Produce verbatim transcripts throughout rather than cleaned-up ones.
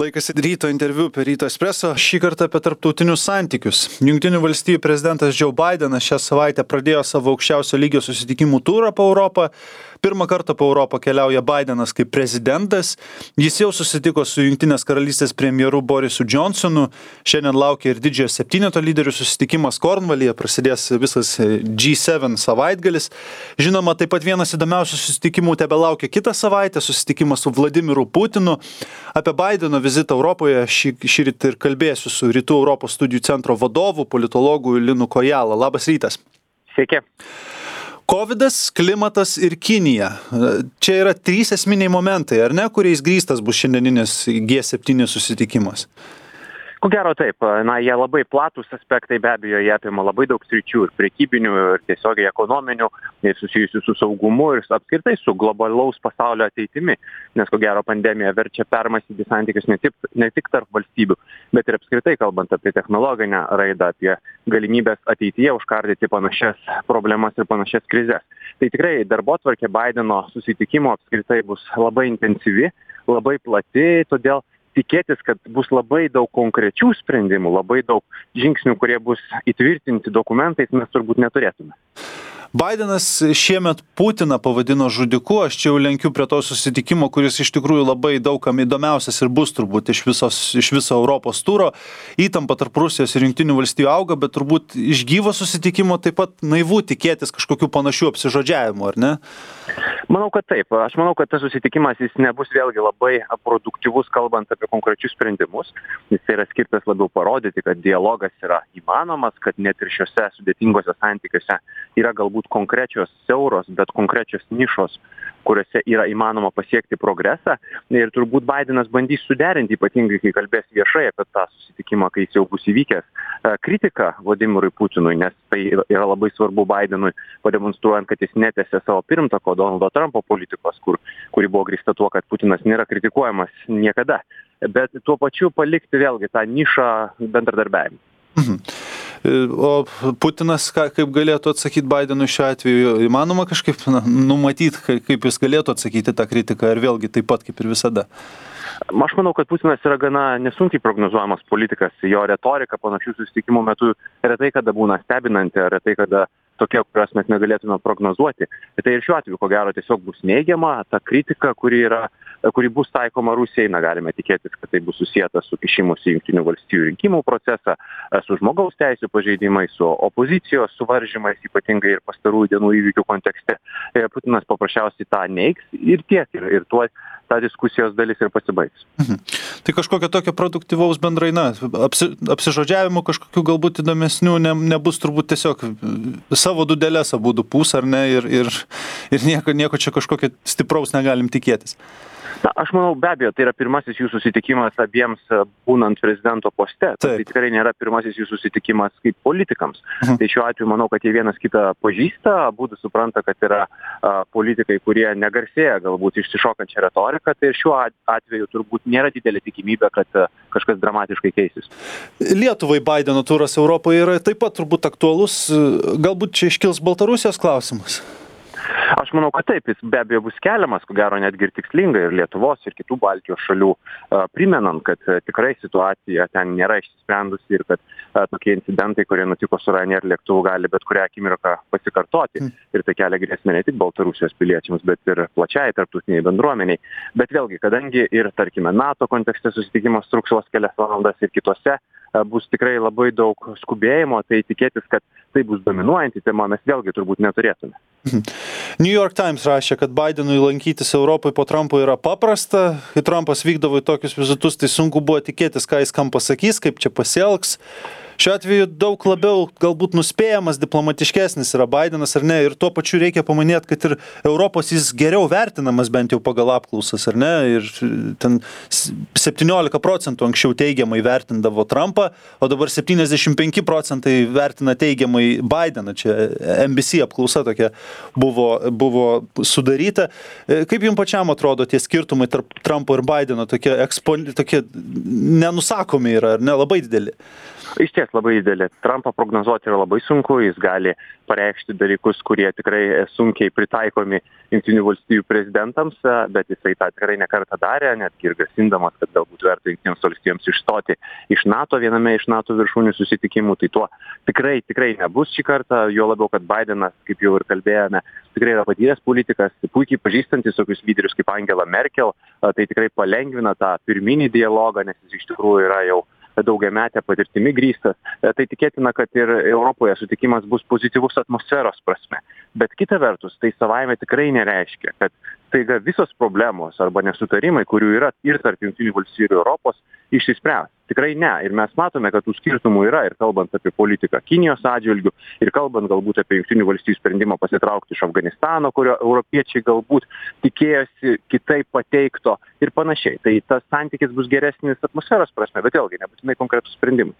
Laikas ryto interviu per Ryto Espresso, šį kartą apie tarptautinius santykius. Jungtinių valstijų prezidentas Joe Bidenas šią savaitę pradėjo savo aukščiausio lygio susitikimų turą po Europą. Pirmą kartą po Europą keliauja Bidenas kaip prezidentas. Jis jau susitiko su Jungtinės karalystės premjeru Borisu Johnsonu. Šiandien laukia ir didžiojo septyneto lyderių susitikimas Kornvalyje, prasidės visas G sedem savaitgalis. Žinoma, taip pat vienas įdomiausių susitikimų tebelaukia kitą savaitę, susitikimas su Vladimiru Putinu. Apie Bideno vizitą Europoje šį, šį rytą ir kalbėsiu su Rytų Europos studijų centro vadovu, politologu Linu Kojala. Labas rytas. Sveiki. Kovidas, klimatas ir Kinija. Čia yra trys esminiai momentai, ar ne, kuriais grįstas bus šiandieninis G septyni susitikimas? Ko gero taip. Na, jie labai platūs aspektai, be abejo, jie apima labai daug sričių ir prekybinių, ir tiesiogiai ekonominių, ir susijusių su saugumu, ir apskritai su globalaus pasaulio ateitimi. Nes ko gero pandemija verčia permąstyti santykius ne tik, ne tik tarp valstybių, bet ir apskritai kalbant apie technologinę raidą, apie galimybės ateityje užkardyti panašias problemas ir panašias krizes. Tai tikrai darbotvarkė Bideno susitikimo apskritai bus labai intensyvi, labai plati, todėl tikėtis, kad bus labai daug konkrečių sprendimų, labai daug žingsnių, kurie bus įtvirtinti dokumentais, mes turbūt neturėtume. Bidenas šiemet Putiną pavadino žudiku, aš čia jau lenkiu prie to susitikimo, kuris iš tikrųjų labai daugam įdomiausias ir bus turbūt iš, visos, iš viso Europos turo. Įtampa tarp Rusijos ir Jungtinių valstijų auga, bet turbūt iš gyvo susitikimo taip pat naivu tikėtis kažkokių panašių apsižodžiavimų, ar ne? Manau, kad taip. Aš manau, kad tas susitikimas jis nebus vėlgi labai produktyvus, kalbant apie konkrečius sprendimus. Jis yra skirtas labiau parodyti, kad dialogas yra įmanomas, kad net ir šiuose sudėtingose santykiuose yra galbūt konkrečios siauros, bet konkrečios nišos, kuriuose yra įmanoma pasiekti progresą. Ir turbūt Bidenas bandys suderinti, ypatingai kai kalbės viešai apie tą susitikimą, kai jis jau bus įvykęs, kritiką Vladimirui Putinui, nes tai yra labai svarbu Bidenui, pademonstruojant, kad jis netęsė savo pirmtako Donaldo Trumpo politikos, kur, kuri buvo grįsta tuo, kad Putinas nėra kritikuojamas niekada. Bet tuo pačiu palikti vėlgi tą nišą bendradarbiavimą. Mhm. O Putinas ką, kaip galėtų atsakyti Bidenui šiuo atveju? Įmanoma kažkaip na, numatyti, kaip jis galėtų atsakyti tą kritiką, ar vėlgi taip pat kaip ir visada? Aš manau, kad Putinas yra gana nesunkiai prognozuojamas politikas. Jo retorika panašių susitikimų metu retai kada būna stebinanti, retai kada tokia, kurios mes negalėtume prognozuoti. Tai ir šiuo atveju, ko gero, tiesiog bus neigiama ta kritika, kuri, yra, kuri bus taikoma Rusijai. Na, galime tikėtis, kad tai bus susijęta su kišimus į Jungtinių valstijų rinkimų procesą, su žmogaus teisių pažeidimais, su opozicijos suvaržymais, ypatingai ir pastarųjų dienų įvykių kontekste. Putinas paprasčiausiai tą neigs ir tiek, ir, ir tuo ta diskusijos dalis ir pasibaigs. Mhm. Tai kažkokio tokio produktyvaus bendrai, na, apsi, apsižodžiavimų kažkokių galbūt įdomesnių ne, nebus turbūt tiesiog savo dudelės abudu pūs, ar ne, ir, ir, ir nieko, nieko čia kažkokio stipraus negalim tikėtis. Na, aš manau, be abejo, tai yra pirmasis jų susitikimas abiems būnant prezidento poste. Taip. Tai tikrai nėra pirmasis jų susitikimas kaip politikams. Mhm. Tai šiuo atveju manau, kad jie vienas kitą pažįsta, abudu supranta, kad yra a, politikai, kurie negarsėja galbūt išsišokančią retoriką, tai ir šiuo atveju turbūt nėra didelė tikimybė, kad a, kažkas dramatiškai keisis. Lietuvai Bideno turas Europoje yra taip pat turbūt aktualus. Galbūt čia iškils Baltarusijos klausimas? Aš manau, kad taip, jis be abejo bus keliamas, ko gero netgi ir tikslingai ir Lietuvos, ir kitų Baltijos šalių, a, primenant, kad a, tikrai situacija ten nėra išsisprendusi ir kad a, tokie incidentai, kurie nutiko su Ryanair lėktuvu, gali bet kurią akimirką pasikartoti. Mm. Ir tai kelia grėsmę ne tik Baltarusijos piliečiams, bet ir plačiai tarptautiniai bendruomeniai. Bet vėlgi, kadangi ir, tarkime, NATO kontekste susitikimas truks vos kelias valandas ir kitose, a, bus tikrai labai daug skubėjimo, tai tikėtis, kad tai bus dominuojanti tema, mes vėlgi turbūt neturėtume. New York Times rašė, kad Bidenui lankytis Europai po Trumpo yra paprasta. Kai Trumpas vykdavo į tokius vizitus, tai sunku buvo tikėtis, ką jis kam pasakys, kaip čia pasielgs. Šiuo atveju daug labiau galbūt nuspėjamas, diplomatiškesnis yra Bidenas, ar ne? Ir tuo pačiu reikia paminėti, kad ir Europos jis geriau vertinamas bent jau pagal apklausas, ar ne? Ir ten septyniolika procentų anksčiau teigiamai vertindavo Trumpą, o dabar septyniasdešimt penki procentai vertina teigiamai Bideną. Čia N B C apklausa tokia buvo, buvo sudaryta. Kaip jums pačiam atrodo tie skirtumai tarp Trumpo ir Bideno, tokie, ekspo, tokie nenusakomi yra, ar ne? Labai dideli? Iš ties, išties labai didelė. Trumpą prognozuoti yra labai sunku, jis gali pareikšti dalykus, kurie tikrai sunkiai pritaikomi Jungtinių valstijų prezidentams, bet jisai tą tikrai nekartą darė, netgi ir grasindamas, kad galbūt verta Jungtinėms valstijoms išstoti iš NATO viename iš NATO viršūnių susitikimų, tai tuo tikrai, tikrai nebus šį kartą, jo labiau, kad Bidenas, kaip jau ir kalbėjome, tikrai yra patyręs politikas, puikiai pažįstantis tokius lyderius kaip Angela Merkel, tai tikrai palengvina tą pirminį dialogą, nes jis iš tikrųjų yra jau daugiametę patirtimi grįstas. Tai tikėtina, kad ir Europoje sutikimas bus pozityvus atmosferos prasme. Bet kita vertus, tai savaime tikrai nereiškia, kad staiga visos problemos arba nesutarimai, kurių yra ir tarp Jungtinių valstijų ir Europos, išsispręs. Tikrai ne. Ir mes matome, kad tų skirtumų yra ir kalbant apie politiką Kinijos atžvilgių, ir kalbant galbūt apie Jungtinių valstijų sprendimą pasitraukti iš Afganistano, kurio europiečiai galbūt tikėjosi kitaip pateikto ir panašiai. Tai tas santykis bus geresnis atmosferos prasme, bet vėlgi nebūtinai konkretus sprendimai.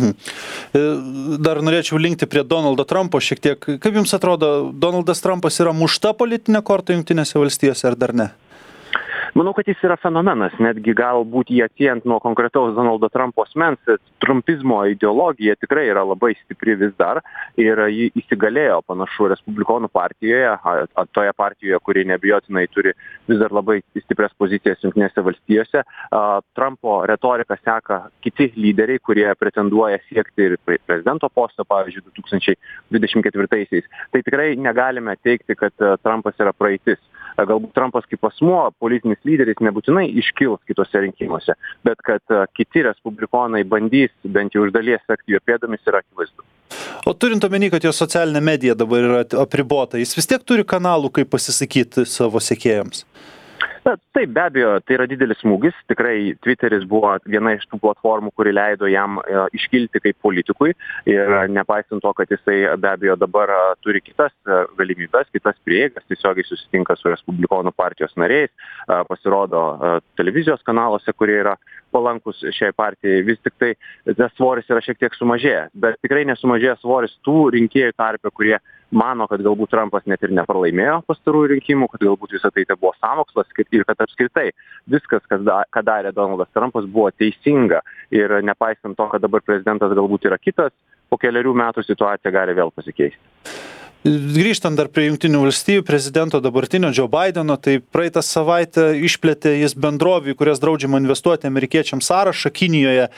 Mhm. Dar norėčiau linkti prie Donaldo Trumpo šiek tiek. Kaip jums atrodo, Donaldas Trumpas yra mušta politinė korta Jungtinėse valstijose ar dar ne? Manau, kad jis yra fenomenas, netgi galbūt jį atsiejant nuo konkretaus Donaldo Trumpo asmens, trumpizmo ideologija tikrai yra labai stipri vis dar ir jį įsigalėjo panašu Respublikonų partijoje, toje partijoje, kuri neabejotinai turi vis dar labai stiprias pozicijas Jungtinėse valstijose. Trumpo retoriką seka kiti lyderiai, kurie pretenduoja siekti ir prezidento posto, pavyzdžiui, du tūkstančiai dvidešimt ketvirtaisiais. Tai tikrai negalime teigti, kad Trumpas yra praeitis. Galbūt Trumpas kaip asmuo, politinis lyderis nebūtinai iškils kitose rinkimuose, bet kad kiti respublikonai bandys bent jau iš dalies sekti jo pėdomis yra akivaizdu. O turint omeny, kad jo socialinė medija dabar yra apribota, jis vis tiek turi kanalų, kaip pasisakyti savo sekėjams? Taip, be abejo, tai yra didelis smūgis. Tikrai Twitteris buvo viena iš tų platformų, kuri leido jam iškilti kaip politikui. Ir nepaisant to, kad jisai be abejo dabar turi kitas galimybes, kitas prieigas, tiesiogiai susitinka su Respublikonų partijos nariais, pasirodo televizijos kanaluose, kurie yra palankus šiai partijai, vis tik tai tas svoris yra šiek tiek sumažėjęs. Bet tikrai nesumažėjęs svoris tų rinkėjų tarpe, kurie mano, kad galbūt Trumpas net ir nepralaimėjo pastarųjų rinkimų, kad galbūt visą tai tai buvo sąmokslas ir kad apskritai viskas, kas da, ką darė Donaldas Trumpas, buvo teisinga. Ir nepaisant to, kad dabar prezidentas galbūt yra kitas, po keliarių metų situacija gali vėl pasikeisti. Grįžtant dar prie Jungtinių valstijų prezidento dabartinio Joe Bideno, tai praeitą savaitę išplėtė jis bendrovių, kurias draudžiama investuoti amerikiečiams sąrašą Kinijoje.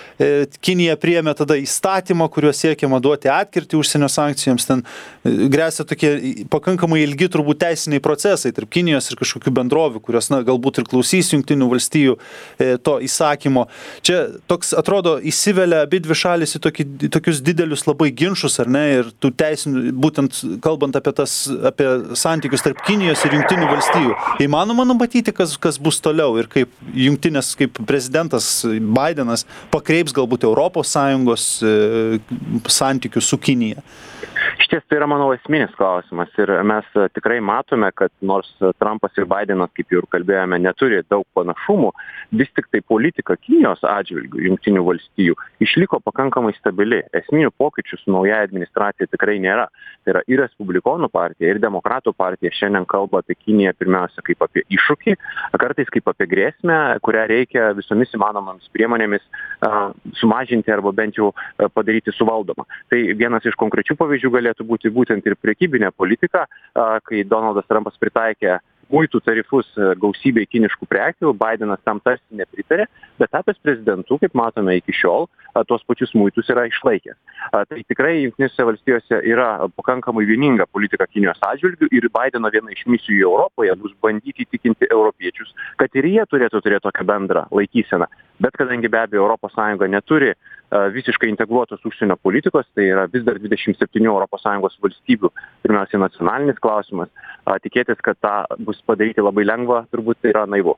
Kinija priėmė tada įstatymą, kuriuo siekiama duoti atkirtį užsienio sankcijoms. Ten grėsia tokie pakankamai ilgi turbūt teisiniai procesai tarp Kinijos ir kažkokių bendrovių, kurios na, galbūt ir klausys Jungtinių valstijų to įsakymo. Čia toks atrodo įsivelia abi dvi šalis į tokį, tokius didelius labai ginčus, ar ne? Ir tų teisinių, būtent kalbant apie, tas, apie santykius tarp Kinijos ir Jungtinių valstijų. Įmanoma numatyti, kas, kas bus toliau ir kaip Jungtinės, kaip prezidentas Bidenas pakreips galbūt Europos Sąjungos e, santykių su Kinija? Šties tai yra, manau, esminis klausimas ir mes tikrai matome, kad nors Trumpas ir Bidenas, kaip jau ir kalbėjome, neturi daug panašumų, vis tik tai politika Kinijos atžvilgių Jungtinių valstijų išliko pakankamai stabili. Esminių pokyčių su nauja administracija tikrai nėra. Tai yra ir Respublikonų partija, ir Demokratų partija šiandien kalba apie Kiniją pirmiausia kaip apie iššūkį, kartais kaip apie grėsmę, kurią reikia visomis įmanomomis priemonėmis uh, sumažinti arba bent jau uh, padaryti suvaldomą. Tai vienas iš konkrečių pavyzdžių galėtų būti būtent ir prekybinė politika, kai Donaldas Trumpas pritaikė muitų tarifus gausybei kiniškų prekių, Bidenas tam tarsi nepritarė, bet tapęs prezidentu, kaip matome iki šiol, tuos pačius muitus yra išlaikęs. Tai tikrai Jungtinėse valstijose yra pakankamai vieninga politika Kinijos atžvilgių ir Bideno viena iš misijų Europoje bus bandyti įtikinti europiečius, kad ir jie turėtų turėti tokią bendrą laikyseną. Bet kadangi be abejo Europos Sąjunga neturi visiškai integruotos užsienio politikos, tai yra vis dar dvidešimt septynių Europos Sąjungos valstybių, pirmiausiai nacionalinis klausimas, tikėtis, kad tą bus padaryti labai lengva, turbūt tai yra naivu.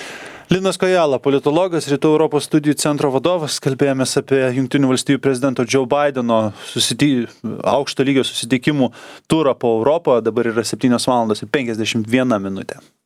Linas Kojala, politologas, Rytų Europos studijų centro vadovas, kalbėjomės apie Jungtinių valstijų prezidento Joe Bideno susiti... aukšto lygio susitikimų turą po Europą, dabar yra septynios valandos ir penkiasdešimt viena minutė.